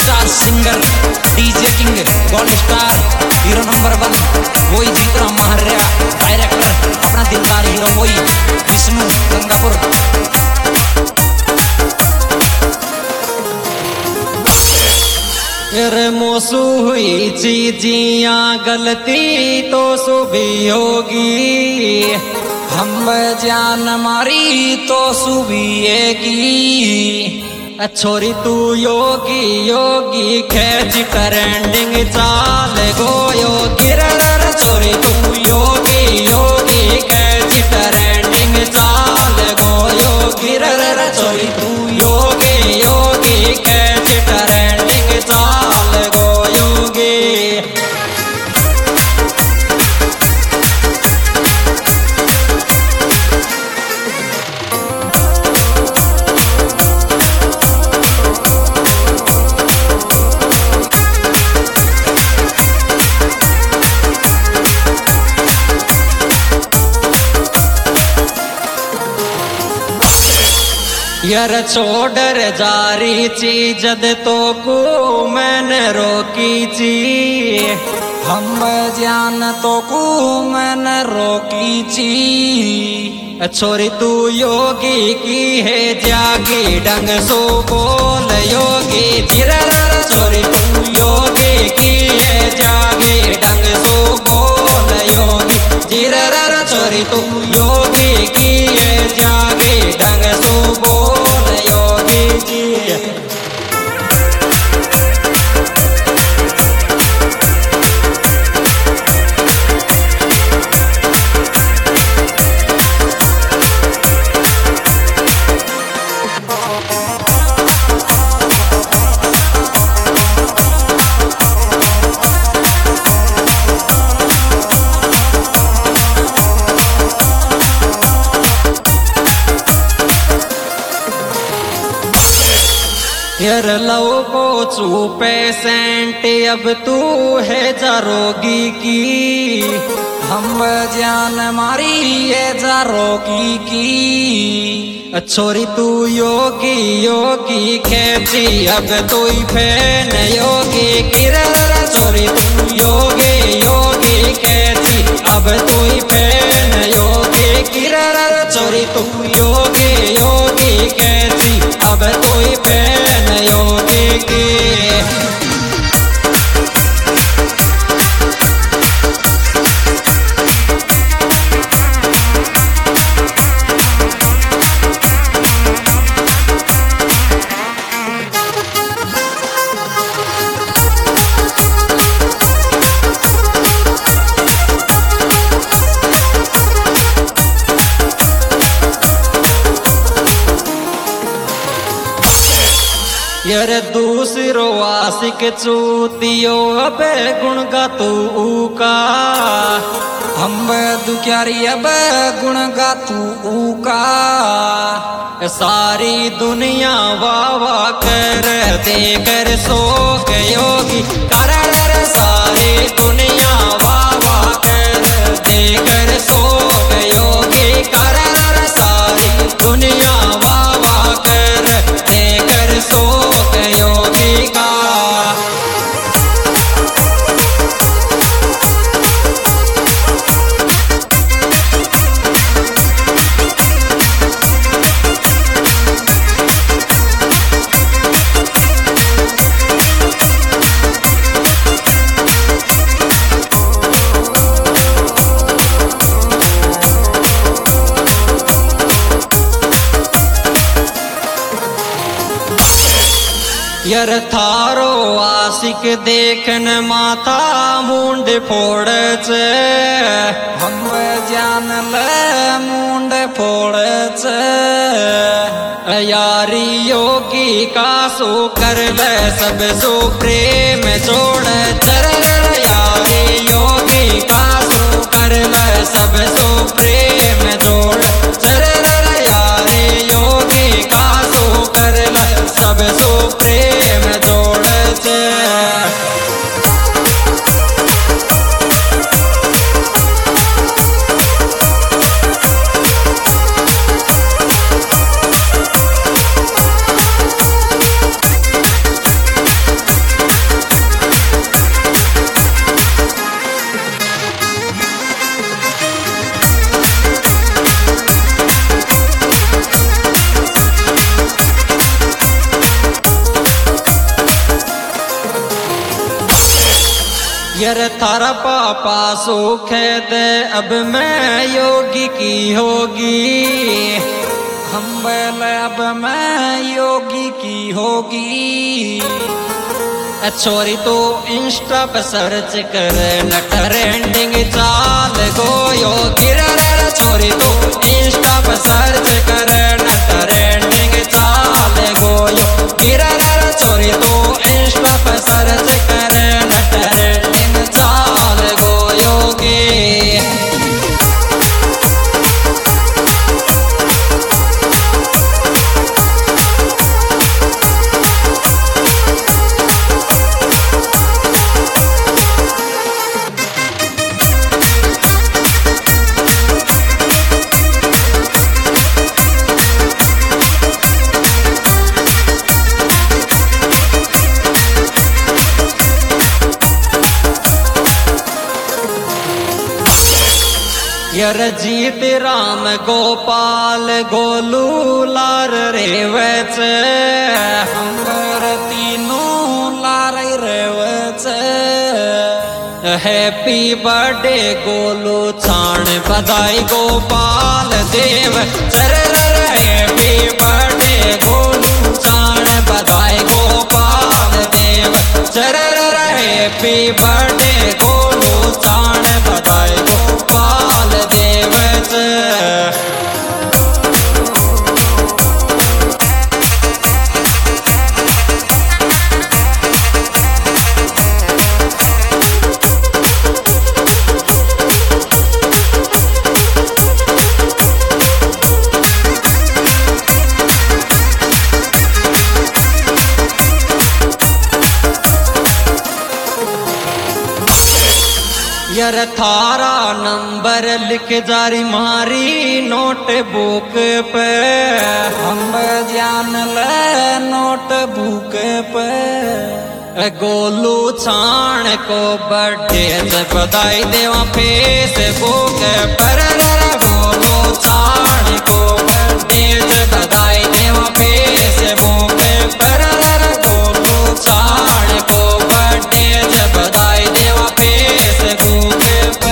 Star singer DJ king gold star hero number 1 वही जीत रहा महार्या director अपना दिलदार हीरो वही विष्णु गंगापुर। मोसू हुई चीजियां गलती तो सुबी होगी, हम जान मारी तो सुबीएगी। छोरी तू योगी योगी खेच ट्रेंडिंग चाल गो योगी रे। छोरी तू योगी योगी खेच ट्रेंडिंग चाल गो योगी रे। छोरी तू योगी योगी खेच ट्रेंडिंग चाल गो योगी। यार छोड़र जारी चीजद तो को मैंने रोकी ची, हम जान तो को मैंने रोकी ची। छोरी तू योगी की है जागी ढंग सो बोल योगी जिरा। छोरी तू योगी की है जागी ढंग सो बोल योगी जिरा। छोरी तू योगी की है जागी ढंग सो बोल योगी जी। यार लो को चूपे सेंट अब तू है जारोगी की, हम जान मारी है जारोगी की। छोरी तू योगी योगी खेची अब तू फैन योगी की रे। छोरी तू योगी योगी खेची अब तू फैन योगी की रे। छोरी तू योगी योगी खेची अब तू फैन योगी की। यार दूसरो आशिक चूतियो अब गुण गा तू का, हम दुख्यारी अब गुण गा तू का। सारी दुनिया वावा कर दे कर सोक योगी कर। सारी दुनिया वावा कर दे कर सोक योगी कर। सारी दुनिया वावा कर दे कर सोक योगी का। यार थारो आशिक देखन माथा मुंड फोड़ चे, हम जान ले मुंड फोड़ चे। यारी योगी का सो कर ले सब सो प्रेम जोड़ चर। यारी योगी का सो कर ले सब सो प्रेम जोड़ चर। यारी योगी का सो कर ले सब सो प्रेम जोड़ चे। यार थारा पापा सुख दे अब मैं योगी की होगी, हम बोले अब मैं योगी की होगी। छोरी तो इंस्टा पे सर्च कर न ट्रेंडिंग चाल गो योगी रे। छोरी तो इंस्टा पे सर्च कर न ट्रेंडिंग चाल गो योगी रे। छोरी तो इंस्टा पे सर्च कर न ट्रेंडिंग चाल गो योगी। यार जीत राम गोपाल गोलू लार रेवच, हमर तीनों लार रेवच। हैप्पी बर्थडे गोलू छाण बधाई गोपाल देव चर। हैप्पी बर्थडे गोलू छाण बधाई गोपाल देव चर। हैप्पी बर्थडे गोलू छाण बधाई गोपाल देव चर। यार थारा नंबर लिख जारी मारी नोटबुक पे, हम जान ले नोटबुक पे। गोलू छाण को बर्थडे से बधाई देवा फेसबुक पर। गोलू छाण को बर्थडे से बधाई देवा फेसबुक पर। गोलू छाण को बर्थडे से बधाई देवा फेसबुक पे।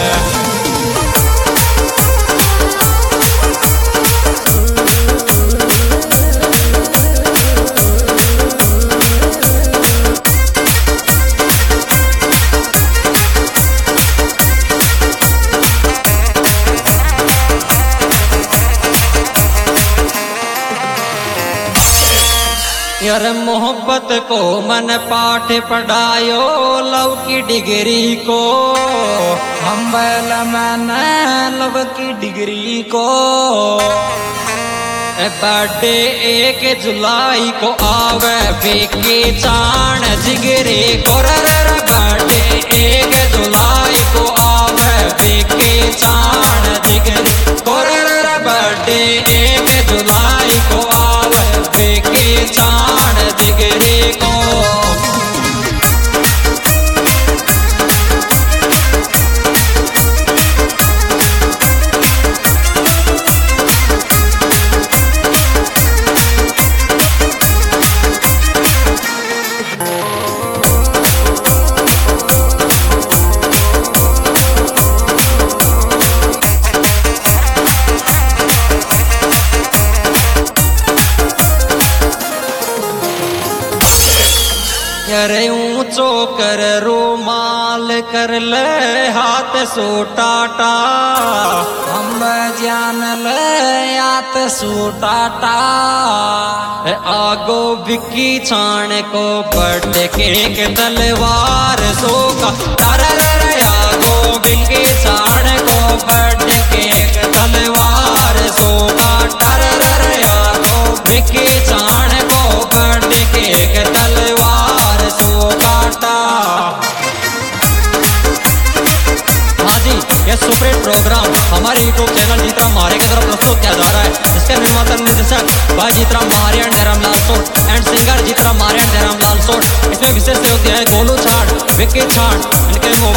यार मोहब्बत को मन पाठ पढ़ायो लव की डिग्री को, हम बोला मैंने लव की डिग्री को। बर्थडे 1 जुलाई को आवे विकी चाण जिगरी को। बर्थडे 1 जुलाई को आवे विकी चाण जिगरी को। बर्थडे 1 जुलाई को आवे विकी चाण जिगरी को। अरे ऊंचो कर रूमाल कर ले हाथ सूटाटा, हम जान ले हाथ सूटाटा। आगो विकी छाण को बर्थडे केक तलवार सोका। आगो विकी छाण को बर्थडे केक तलवार सोका। आगो विकी छाण को बर्थडे केक तलवार सोकाटा। हाँ जी, ये सुपरहिट प्रोग्राम हमारे यूट्यूब चैनल जीतराम महारे की तरफ प्रस्तुत किया जा रहा है। इसके निर्माता निर्देशक भाई Jeetram Mahare and Jayram Lal Sot and singer Jeetram Mahare and Jayram Lal Sot. इसमें विशेष सहयोग दिया है गोलू छाण, विक्की छाण, इनके